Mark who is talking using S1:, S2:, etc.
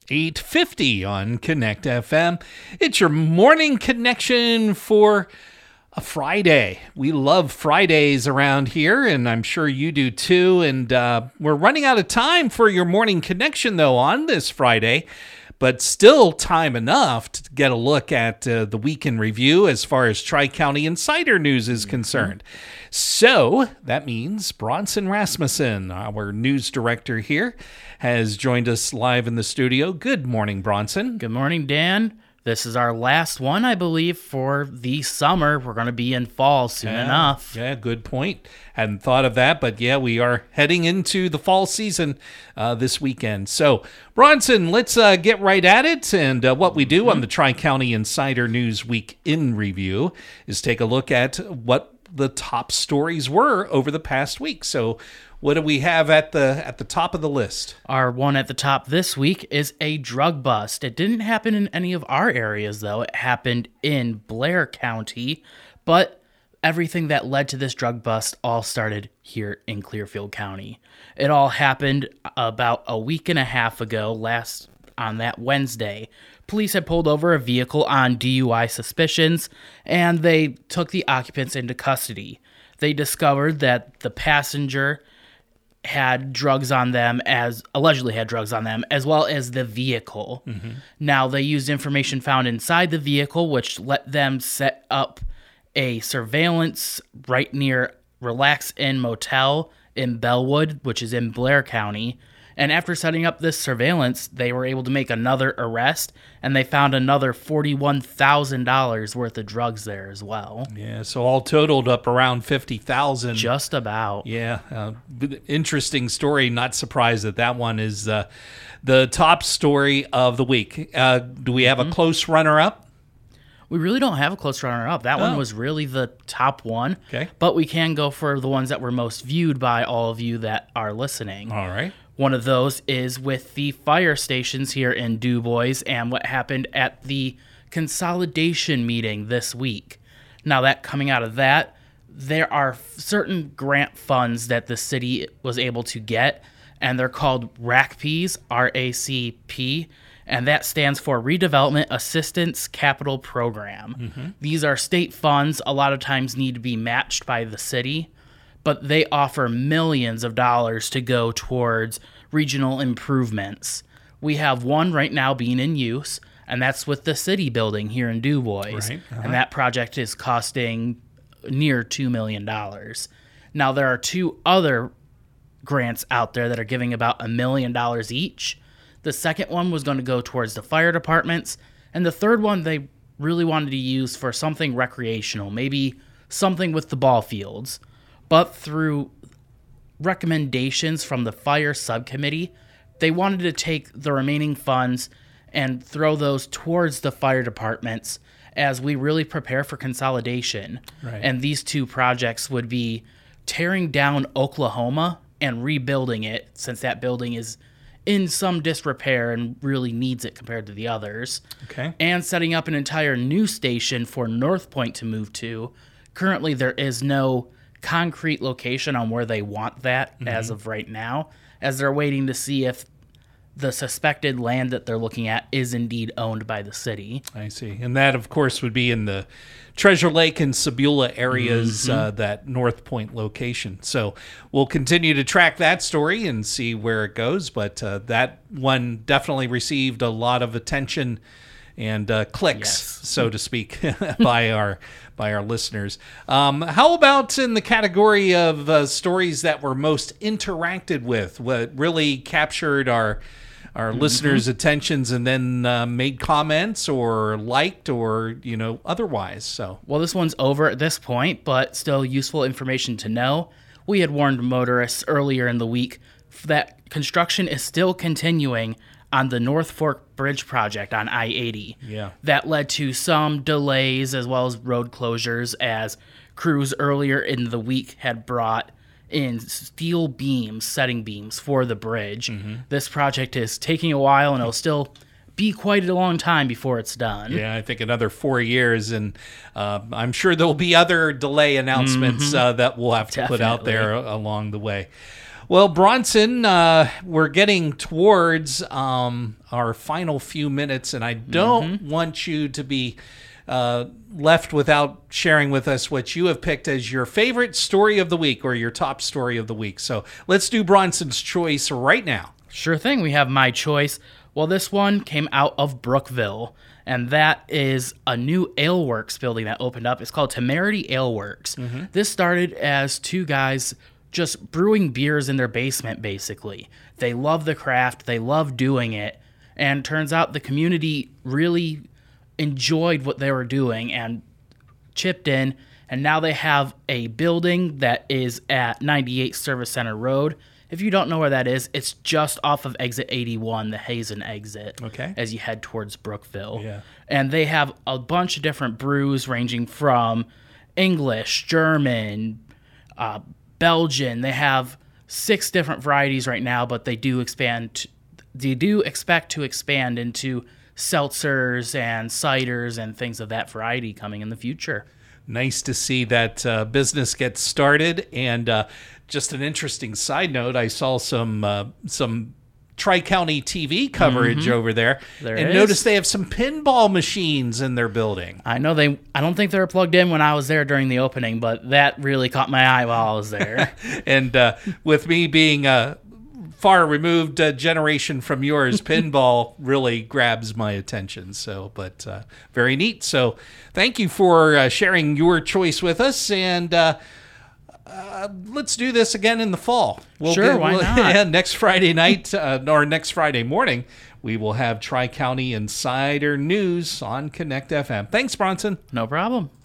S1: 8:50 on Connect FM. It's your morning connection for a Friday. We love Fridays around here, and I'm sure you do too. And we're running out of time for your morning connection, though, on this Friday. But still time enough to get a look at the week in review as far as Tri-County Insider News is concerned. So that means Bronson Rasmussen, our news director here, has joined us live in the studio. Good morning, Bronson.
S2: Good morning, Dan. This is our last one, I believe, for the summer. We're going to be in fall soon enough.
S1: Yeah, good point. Hadn't thought of that, but yeah, we are heading into the fall season this weekend. So, Bronson, let's get right at it. And what we do on the Tri-County Insider News Week in Review is take a look at what the top stories were over the past week. So, what do we have at the top of the list?
S2: Our one at the top this week is a drug bust. It didn't happen in any of our areas, though. It happened in Blair County, but everything that led to this drug bust all started here in Clearfield County. It all happened about a week and a half ago, on that Wednesday. Police had pulled over a vehicle on DUI suspicions, and they took the occupants into custody. They discovered that the passenger allegedly had drugs on them, as well as the vehicle. Mm-hmm. Now, they used information found inside the vehicle, which let them set up a surveillance right near Relax Inn Motel in Bellwood, which is in Blair County. And after setting up this surveillance, they were able to make another arrest, and they found another $41,000 worth of drugs there as well.
S1: Yeah, so all totaled up around $50,000.
S2: Just about.
S1: Yeah, interesting story. Not surprised that one is the top story of the week. Do we have a close runner-up?
S2: We really don't have a close runner-up. That one was really the top one.
S1: Okay.
S2: But we can go for the ones that were most viewed by all of you that are listening.
S1: All right.
S2: One of those is with the fire stations here in DuBois and what happened at the consolidation meeting this week. Now, that coming out of that, there are certain grant funds that the city was able to get, and they're called RACPs, R-A-C-P, and that stands for Redevelopment Assistance Capital Program. Mm-hmm. These are state funds, a lot of times need to be matched by the city, but they offer millions of dollars to go towards regional improvements. We have one right now being in use, and that's with the city building here in DuBois. Right. Uh-huh. And that project is costing near $2 million. Now, there are two other grants out there that are giving about $1 million each. The second one was going to go towards the fire departments, and the third one they really wanted to use for something recreational, maybe something with the ball fields. But through recommendations from the fire subcommittee, they wanted to take the remaining funds and throw those towards the fire departments as we really prepare for consolidation. Right. And these two projects would be tearing down Oklahoma and rebuilding it, since that building is in some disrepair and really needs it compared to the others. Okay. And setting up an entire new station for North Point to move to. Currently, there is no concrete location on where they want that as of right now, as they're waiting to see if the suspected land that they're looking at is indeed owned by the city.
S1: I see. And that, of course, would be in the Treasure Lake and Sebula areas, that North Point location. So we'll continue to track that story and see where it goes, but that one definitely received a lot of attention and clicks, so to speak, by our listeners. How about in the category of stories that were most interacted with? What really captured our listeners' attentions and then made comments or liked or otherwise? So,
S2: well, this one's over at this point, but still useful information to know. We had warned motorists earlier in the week that construction is still continuing on the North Fork Bridge project on I-80. Yeah. That led to some delays as well as road closures, as crews earlier in the week had brought in steel beams, setting beams for the bridge. Mm-hmm. This project is taking a while, and it'll still be quite a long time before it's done.
S1: Yeah, I think another 4 years, and I'm sure there'll be other delay announcements that we'll have to put out there along the way. Well, Bronson, we're getting towards our final few minutes, and I don't want you to be left without sharing with us what you have picked as your favorite story of the week or your top story of the week. So let's do Bronson's choice right now.
S2: Sure thing. We have my choice. Well, this one came out of Brookville, and that is a new Ale Works building that opened up. It's called Temerity Ale Works. This started as two guys just brewing beers in their basement, basically. They love the craft. They love doing it. And turns out the community really enjoyed what they were doing and chipped in. And now they have a building that is at 98 Service Center Road. If you don't know where that is, it's just off of exit 81, the Hazen exit, as you head towards Brookville.
S1: Yeah.
S2: And they have a bunch of different brews ranging from English, German, Belgian. They have 6 different varieties right now, but they do expect to expand into seltzers and ciders and things of that variety coming in the future.
S1: Nice to see that business get started. And just an interesting side note, I saw some Tri-County TV coverage over there, noticed they have some pinball machines in their building.
S2: I know I don't think they were plugged in when I was there during the opening, but that really caught my eye while I was there.
S1: And with me being a far removed generation from yours, pinball really grabs my attention. So, but very neat. So thank you for sharing your choice with us. And let's do this again in the fall.
S2: Sure, why not?
S1: Yeah, next Friday night or next Friday morning, we will have Tri-County Insider News on Connect FM. Thanks, Bronson.
S2: No problem.